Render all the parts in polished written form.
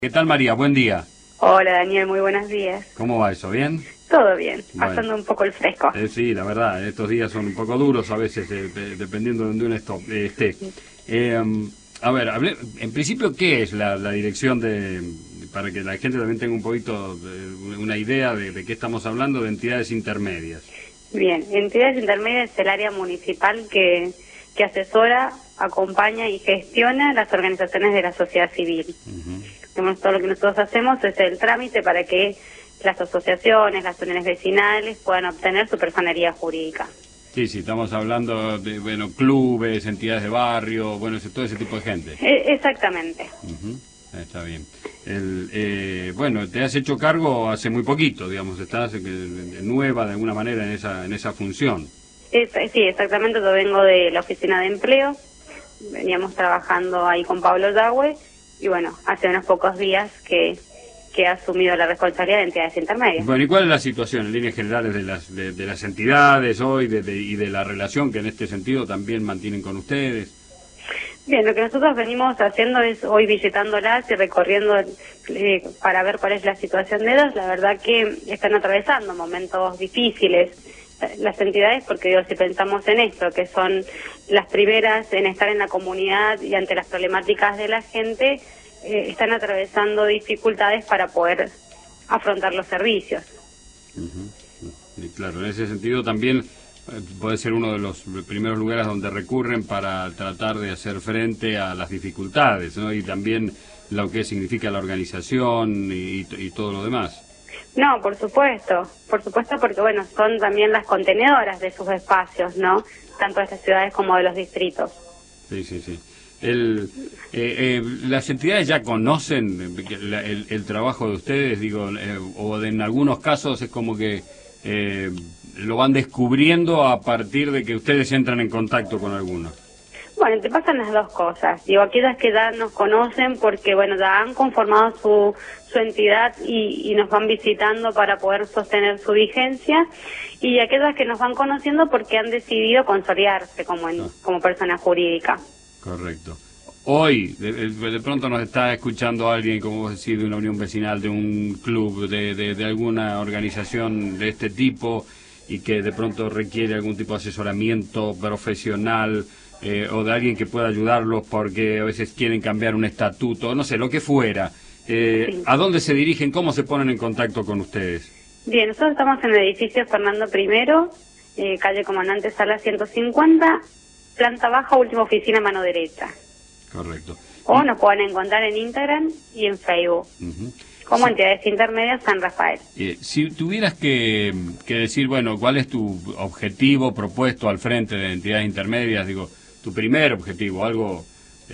¿Qué tal, María? Buen día. Hola Daniel, muy buenos días. ¿Cómo va eso? ¿Bien? Todo bien, Bueno. pasando un poco el fresco. Sí, la verdad, estos días son un poco duros a veces, dependiendo de donde uno esté. A ver, en principio, ¿qué es la dirección para que la gente también tenga un poquito una idea de qué estamos hablando, de entidades intermedias? Bien, entidades intermedias es el área municipal que asesora, acompaña y gestiona las organizaciones de la sociedad civil. Todo lo que nosotros hacemos es el trámite para que las asociaciones, las uniones vecinales puedan obtener su personería jurídica. Sí, estamos hablando de, clubes, entidades de barrio, todo ese tipo de gente. Exactamente. Está bien. Te has hecho cargo hace muy poquito, digamos, estás nueva de alguna manera en esa función. Sí, exactamente, yo vengo de la oficina de empleo, veníamos trabajando ahí con Pablo Yagüe, y bueno, hace unos pocos días que ha asumido la responsabilidad de entidades intermedias. Bueno, ¿y cuál es la situación en líneas generales de las entidades hoy y de la relación que en este sentido también mantienen con ustedes? Bien, lo que nosotros venimos haciendo es hoy visitándolas y recorriendo para ver cuál es la situación de ellas. La verdad que están atravesando momentos difíciles las entidades, porque digo, si pensamos en esto, que son las primeras en estar en la comunidad y ante las problemáticas de la gente, están atravesando dificultades para poder afrontar los servicios. Y claro, en ese sentido también puede ser uno de los primeros lugares donde recurren para tratar de hacer frente a las dificultades, ¿no? Y también lo que significa la organización y todo lo demás. No, por supuesto, porque bueno, son también las contenedoras de sus espacios, ¿no? Tanto de las ciudades como de los distritos. Sí. Las entidades ya conocen el trabajo de ustedes, o en algunos casos es como que lo van descubriendo a partir de que ustedes entran en contacto con algunos. Bueno, te pasan las dos cosas. Aquellas que ya nos conocen porque, bueno, ya han conformado su entidad y nos van visitando para poder sostener su vigencia, y aquellas que nos van conociendo porque han decidido consolidarse como persona jurídica. Correcto. Hoy, de pronto nos está escuchando alguien, como vos decís, de una unión vecinal, de un club, de alguna organización de este tipo, y que de pronto requiere algún tipo de asesoramiento profesional, o de alguien que pueda ayudarlos porque a veces quieren cambiar un estatuto, no sé, lo que fuera. Sí. ¿A dónde se dirigen? ¿Cómo se ponen en contacto con ustedes? Bien, nosotros estamos en el edificio Fernando I, calle Comandante Sala 150, planta baja, última oficina, mano derecha. Correcto. O nos pueden encontrar en Instagram y en Facebook, como Entidades Intermedias San Rafael. Si tuvieras que decir, ¿cuál es tu objetivo propuesto al frente de entidades intermedias? Tu primer objetivo, algo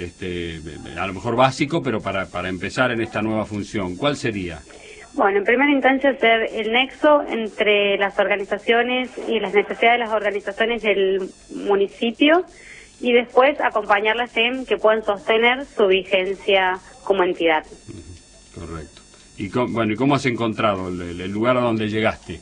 a lo mejor básico, pero para empezar en esta nueva función, ¿cuál sería? Bueno, en primera instancia ser el nexo entre las organizaciones y las necesidades de las organizaciones del municipio, y después acompañarlas en que puedan sostener su vigencia como entidad. Correcto. ¿Y cómo has encontrado el lugar a donde llegaste?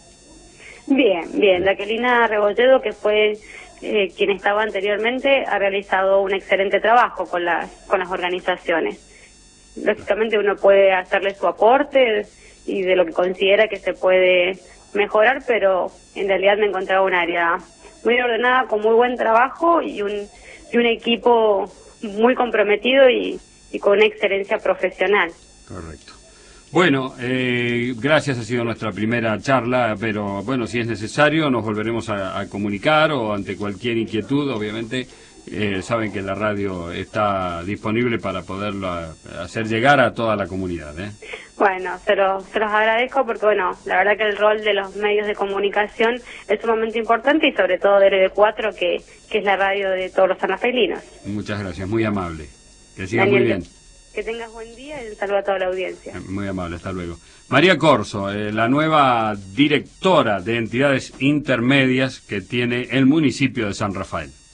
Bien. Jacquelina Rebolledo, que fue quien estaba anteriormente, ha realizado un excelente trabajo con las organizaciones. Lógicamente uno puede hacerle su aporte y de lo que considera que se puede mejorar, pero en realidad me encontraba un área muy ordenada, con muy buen trabajo y un equipo muy comprometido y con una excelencia profesional. Correcto. Bueno, gracias, ha sido nuestra primera charla, pero si es necesario nos volveremos a comunicar, o ante cualquier inquietud, obviamente, saben que la radio está disponible para poderlo hacer llegar a toda la comunidad. Bueno, se los agradezco porque, la verdad que el rol de los medios de comunicación es sumamente importante, y sobre todo de LB4, que es la radio de todos los sanrafaelinos. Muchas gracias, muy amable. Que siga Daniel, muy bien. Que tengas buen día y un saludo a toda la audiencia. Muy amable, hasta luego. María Corso, la nueva directora de entidades intermedias que tiene el municipio de San Rafael.